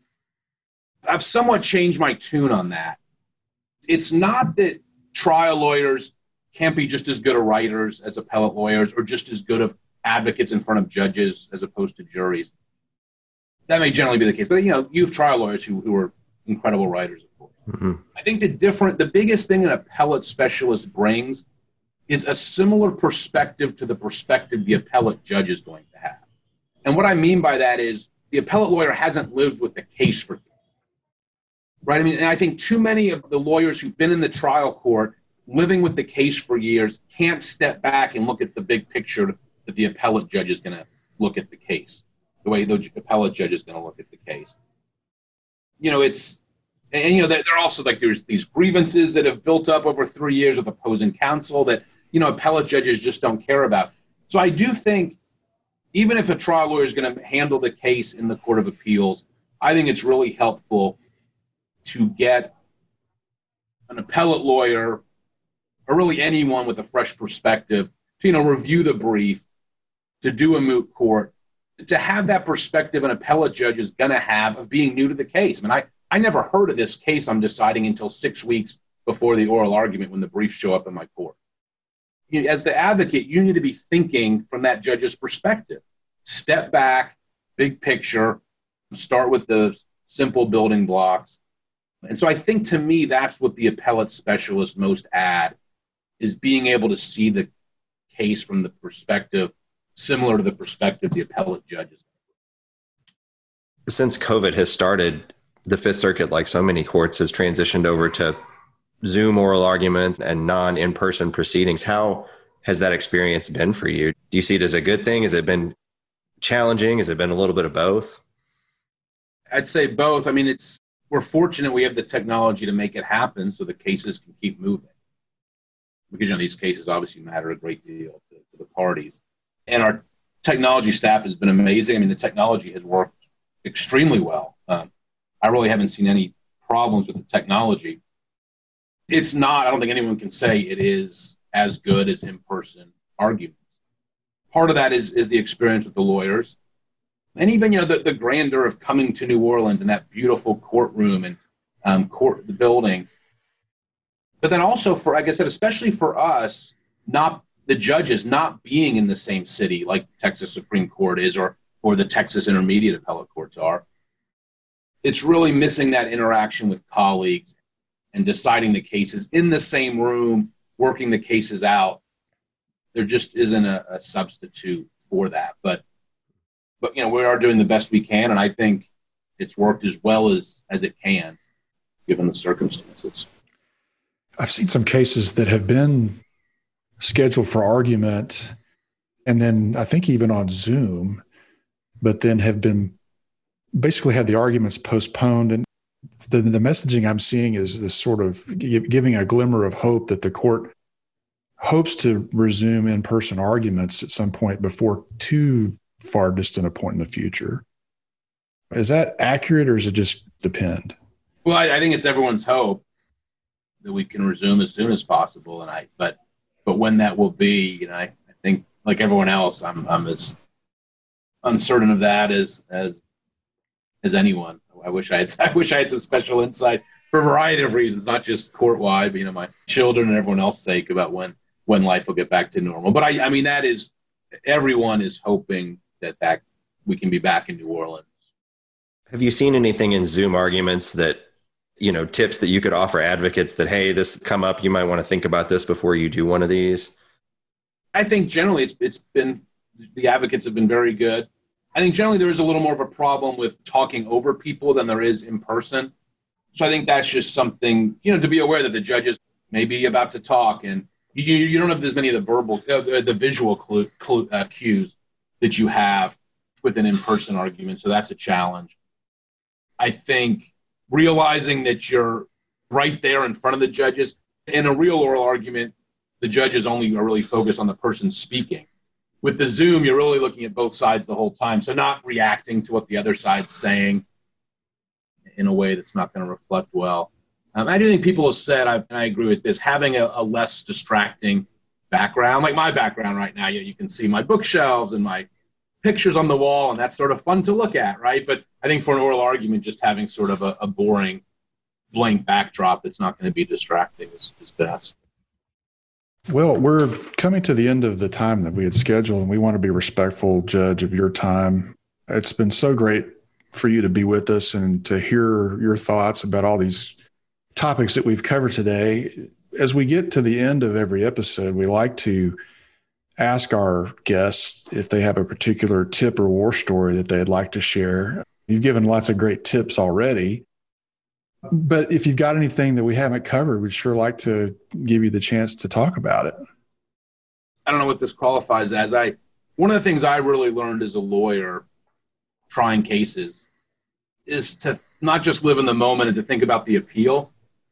I've somewhat changed my tune on that. It's not that trial lawyers can't be just as good of writers as appellate lawyers, or just as good of advocates in front of judges as opposed to juries. That may generally be the case. But, you have trial lawyers who are incredible writers, of course. Mm-hmm. I think the biggest thing an appellate specialist brings is a similar perspective to the perspective the appellate judge is going to have. And what I mean by that is the appellate lawyer hasn't lived with the case for, right? I mean, and I think too many of the lawyers who've been in the trial court living with the case for years can't step back and look at the big picture that the appellate judge is going to look at the case, the way the appellate judge is going to look at the case. They're also like, there's these grievances that have built up over 3 years with opposing counsel that, appellate judges just don't care about. So I do think even if a trial lawyer is going to handle the case in the Court of Appeals, I think it's really helpful to get an appellate lawyer, or really anyone with a fresh perspective, to review the brief, to do a moot court, to have that perspective an appellate judge is going to have of being new to the case. I mean, I never heard of this case I'm deciding until 6 weeks before the oral argument when the briefs show up in my court. As the advocate, you need to be thinking from that judge's perspective. Step back, big picture, start with the simple building blocks. And so I think, to me, that's what the appellate specialist most add, is being able to see the case from the perspective similar to the perspective the appellate judges. Since COVID has started, the Fifth Circuit, like so many courts, has transitioned over to Zoom oral arguments and in-person proceedings. How has that experience been for you? Do you see it as a good thing? Has it been challenging? Has it been a little bit of both? I'd say both. I mean, we're fortunate we have the technology to make it happen so the cases can keep moving. Because, these cases obviously matter a great deal to the parties. And our technology staff has been amazing. I mean, the technology has worked extremely well. I really haven't seen any problems with the technology. It's not, I don't think anyone can say it is as good as in-person arguments. Part of that is the experience with the lawyers. And even, the grandeur of coming to New Orleans and that beautiful courtroom and the building. But then also like I said, especially for us, not the judges not being in the same city like the Texas Supreme Court is or the Texas Intermediate Appellate Courts are. It's really missing that interaction with colleagues and deciding the cases in the same room, working the cases out. There just isn't a substitute for that. But we are doing the best we can, and I think it's worked as well as it can, given the circumstances. I've seen some cases that have been scheduled for argument and then I think even on Zoom, but then have been basically had the arguments postponed. And the messaging I'm seeing is this sort of giving a glimmer of hope that the court hopes to resume in-person arguments at some point before too far distant a point in the future. Is that accurate, or does it just depend? Well, I think it's everyone's hope that we can resume as soon as possible. But when that will be, I think like everyone else, I'm as uncertain of that as anyone. I wish I had some special insight for a variety of reasons, not just court-wide, but my children and everyone else's sake about when life will get back to normal. But I mean, that is, everyone is hoping that we can be back in New Orleans. Have you seen anything in Zoom arguments that, tips that you could offer advocates that, hey, this come up, you might want to think about this before you do one of these? I think generally it's been, the advocates have been very good. I think generally there is a little more of a problem with talking over people than there is in person. So I think that's just something, to be aware that the judges may be about to talk, and you don't have as many of the visual cues that you have with an in-person argument. So that's a challenge. I think realizing that you're right there in front of the judges. In a real oral argument, the judges only are really focused on the person speaking. With the Zoom, you're really looking at both sides the whole time. So not reacting to what the other side's saying in a way that's not going to reflect well. I do think people have said, and I agree with this, having a less distracting background, like my background right now, you can see my bookshelves and my pictures on the wall, and that's sort of fun to look at, right? But I think for an oral argument, just having sort of a boring blank backdrop that's not going to be distracting is best. Well, we're coming to the end of the time that we had scheduled, and we want to be respectful, Judge, of your time. It's been so great for you to be with us and to hear your thoughts about all these topics that we've covered today. As we get to the end of every episode, we like to ask our guests if they have a particular tip or war story that they'd like to share. You've given lots of great tips already, but if you've got anything that we haven't covered, we'd sure like to give you the chance to talk about it. I don't know what this qualifies as. One of the things I really learned as a lawyer trying cases is to not just live in the moment and to think about the appeal.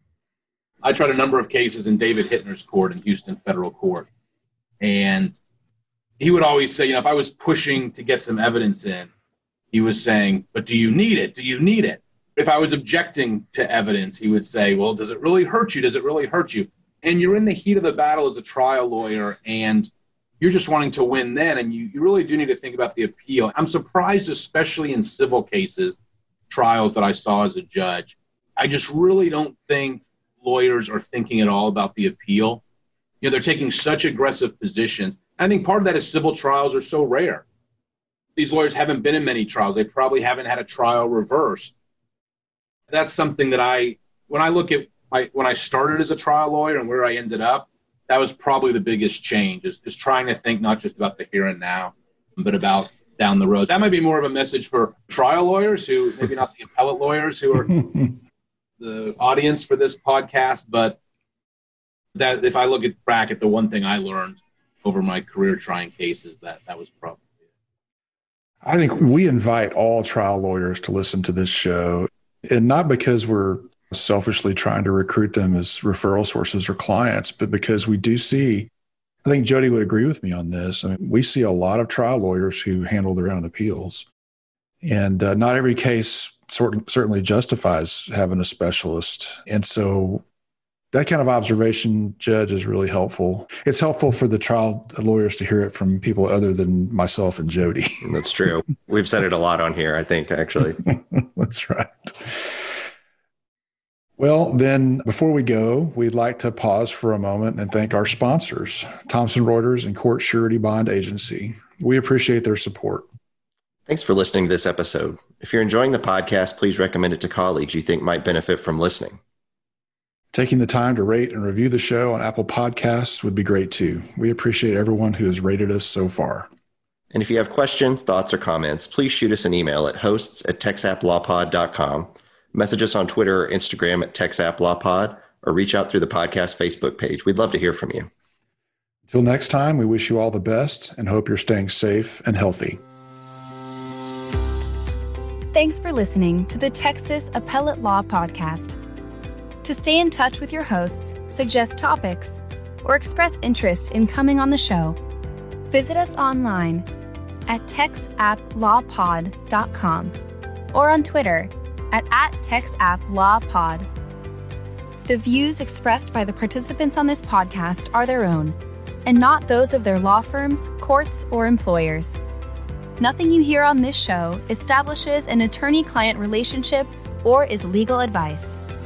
I tried a number of cases in David Hittner's court in Houston Federal Court. And he would always say, if I was pushing to get some evidence in, he was saying, but do you need it? Do you need it? If I was objecting to evidence, he would say, well, does it really hurt you? Does it really hurt you? And you're in the heat of the battle as a trial lawyer, and you're just wanting to win then, and you really do need to think about the appeal. I'm surprised, especially in civil cases, trials that I saw as a judge, I just really don't think lawyers are thinking at all about the appeal. They're taking such aggressive positions. I think part of that is civil trials are so rare. These lawyers haven't been in many trials. They probably haven't had a trial reversed. That's something that when I look at when I started as a trial lawyer and where I ended up, that was probably the biggest change, is trying to think not just about the here and now, but about down the road. That might be more of a message for trial lawyers who, maybe not the appellate lawyers who are the audience for this podcast, but that if I look back at the one thing I learned over my career trying cases, that was probably it. I think we invite all trial lawyers to listen to this show, and not because we're selfishly trying to recruit them as referral sources or clients, but because we do see, I think Jody would agree with me on this. I mean, we see a lot of trial lawyers who handle their own appeals, and not every case certainly justifies having a specialist. And so that kind of observation, Judge, is really helpful. It's helpful for the trial lawyers to hear it from people other than myself and Jody. That's true. We've said it a lot on here, I think, actually. That's right. Well, then, before we go, we'd like to pause for a moment and thank our sponsors, Thomson Reuters and Court Surety Bond Agency. We appreciate their support. Thanks for listening to this episode. If you're enjoying the podcast, please recommend it to colleagues you think might benefit from listening. Taking the time to rate and review the show on Apple Podcasts would be great too. We appreciate everyone who has rated us so far. And if you have questions, thoughts, or comments, please shoot us an email at hosts@texapplawpod.com, message us on Twitter or Instagram at texapplawpod, or reach out through the podcast Facebook page. We'd love to hear from you. Until next time, we wish you all the best and hope you're staying safe and healthy. Thanks for listening to the Texas Appellate Law Podcast. To stay in touch with your hosts, suggest topics, or express interest in coming on the show, visit us online at texapplawpod.com or on Twitter at @texapplawpod. The views expressed by the participants on this podcast are their own, and not those of their law firms, courts, or employers. Nothing you hear on this show establishes an attorney-client relationship or is legal advice.